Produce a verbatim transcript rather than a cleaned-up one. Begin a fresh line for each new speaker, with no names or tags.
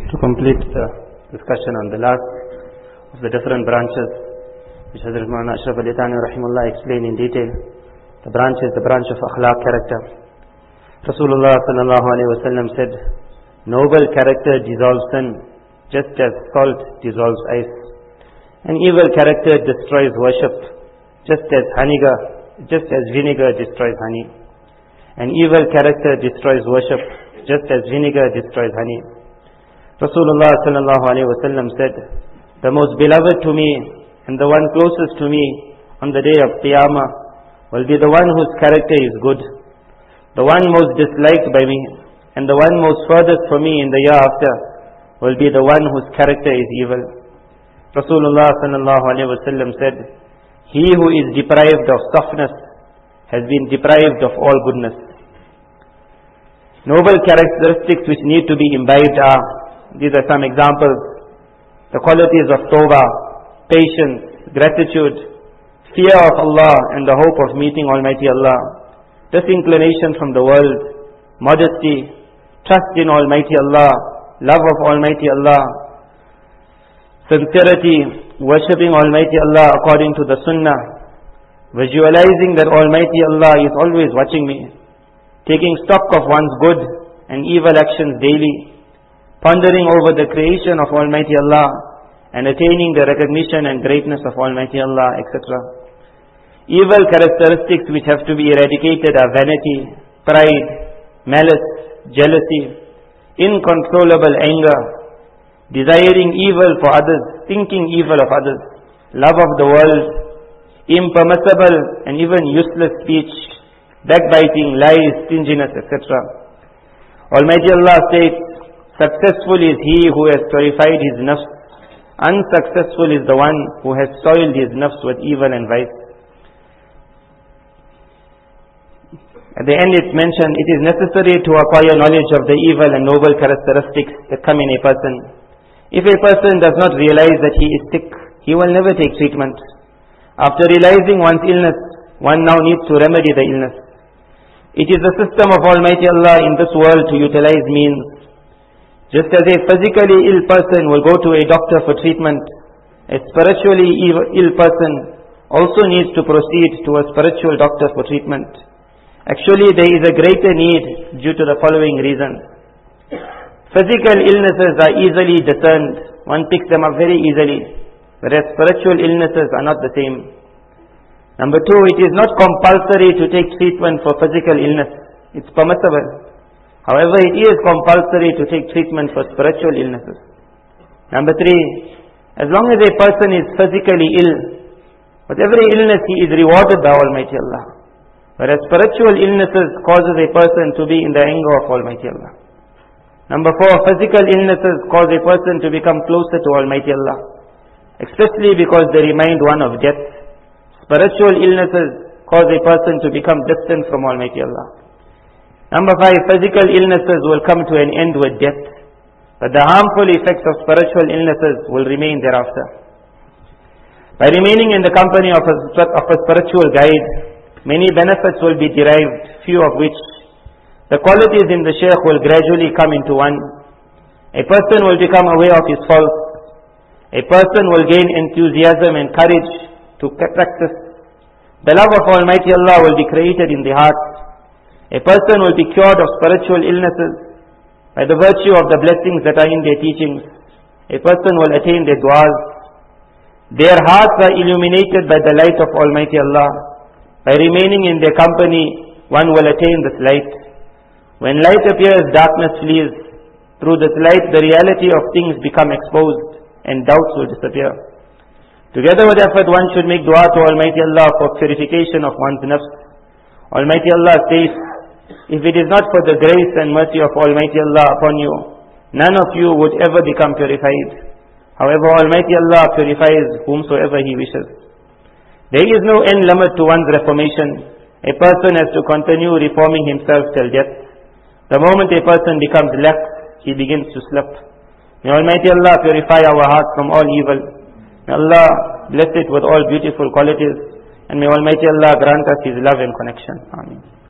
To complete the discussion on the last of the different branches, which Hazrat Maulana Ashraf Ali Thani rahimahullah explained in detail, the branch is the branch of akhlaq, character. Rasulullah sallallahu alaihi wasallam said, noble character dissolves sin, just as salt dissolves ice. And evil character destroys worship, just as vinegar, just as vinegar destroys honey. And evil character destroys worship, just as vinegar destroys honey. Rasulullah sallallahu alaihi wasallam said, the most beloved to me and the one closest to me on the day of Qiyamah will be the one whose character is good, the one most disliked by me, and the one most furthest from me in the year after will be the one whose character is evil. Rasulullah sallallahu alaihi wasallam said, he who is deprived of softness has been deprived of all goodness. Noble characteristics which need to be imbibed are, these are some examples, the qualities of tawbah, patience, gratitude, fear of Allah and the hope of meeting Almighty Allah, disinclination from the world, modesty, trust in Almighty Allah, love of Almighty Allah, sincerity, worshipping Almighty Allah according to the Sunnah, visualizing that Almighty Allah is always watching me, taking stock of one's good and evil actions daily, pondering over the creation of Almighty Allah and attaining the recognition and greatness of Almighty Allah, et cetera. Evil characteristics which have to be eradicated are vanity, pride, malice, jealousy, incontrollable anger, desiring evil for others, thinking evil of others, love of the world, impermissible and even useless speech, backbiting, lies, stinginess, et cetera. Almighty Allah states, successful is he who has purified his nafs. Unsuccessful is the one who has soiled his nafs with evil and vice. At the end it's mentioned, it is necessary to acquire knowledge of the evil and noble characteristics that come in a person. If a person does not realize that he is sick, he will never take treatment. After realizing one's illness, one now needs to remedy the illness. It is the system of Almighty Allah in this world to utilize means. Just as a physically ill person will go to a doctor for treatment, a spiritually ill person also needs to proceed to a spiritual doctor for treatment. Actually, there is a greater need due to the following reasons. Physical illnesses are easily discerned. One picks them up very easily, whereas spiritual illnesses are not the same. Number two, it is not compulsory to take treatment for physical illness. It's permissible. However, it is compulsory to take treatment for spiritual illnesses. Number three, as long as a person is physically ill, with every illness he is rewarded by Almighty Allah. Whereas spiritual illnesses causes a person to be in the anger of Almighty Allah. Number four, physical illnesses cause a person to become closer to Almighty Allah, especially because they remind one of death. Spiritual illnesses cause a person to become distant from Almighty Allah. Number five, physical illnesses will come to an end with death, but the harmful effects of spiritual illnesses will remain thereafter. By remaining in the company of a, of a spiritual guide, many benefits will be derived, few of which the qualities in the Shaykh will gradually come into one. A person will become aware of his faults. A person will gain enthusiasm and courage to practice. The love of Almighty Allah will be created in the heart. A person will be cured of spiritual illnesses by the virtue of the blessings that are in their teachings. A person will attain their du'as. Their hearts are illuminated by the light of Almighty Allah. By remaining in their company, one will attain this light. When light appears, darkness flees. Through this light, the reality of things become exposed and doubts will disappear. Together with effort, one should make dua to Almighty Allah for purification of one's nafs. Almighty Allah says, if it is not for the grace and mercy of Almighty Allah upon you, none of you would ever become purified. However, Almighty Allah purifies whomsoever He wishes. There is no end limit to one's reformation. A person has to continue reforming himself till death. The moment a person becomes lax, he begins to slip. May Almighty Allah purify our hearts from all evil. May Allah bless it with all beautiful qualities. And may Almighty Allah grant us His love and connection. Ameen.